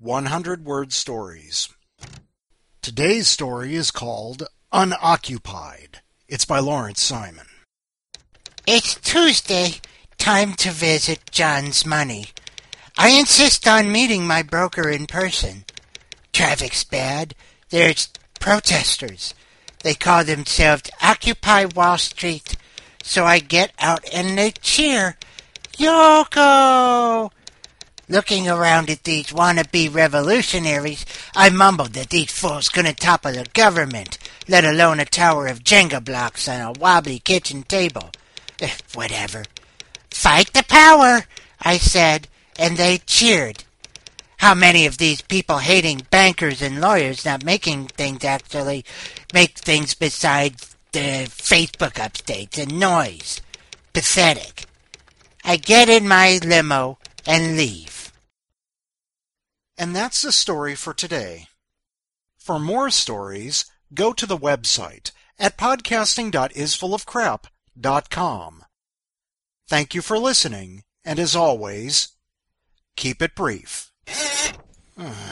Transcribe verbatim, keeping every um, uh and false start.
hundred word stories. Today's story is called Unoccupied. It's by Lawrence Simon. It's Tuesday. Time to visit John's Money. I insist on meeting my broker in person. Traffic's bad. There's protesters. They call themselves Occupy Wall Street. So I get out and they cheer. Yoko! Looking around at these wannabe revolutionaries, I mumbled that these fools couldn't topple the government, let alone a tower of Jenga blocks on a wobbly kitchen table. Eh, whatever. Fight the power, I said, and they cheered. How many of these people-hating bankers and lawyers not making things actually make things besides the Facebook updates and noise? Pathetic. I get in my limo and leave. And that's the story for today. For more stories, go to the website at podcasting dot isfullofcrap dot com. Thank you for listening, and as always, keep it brief.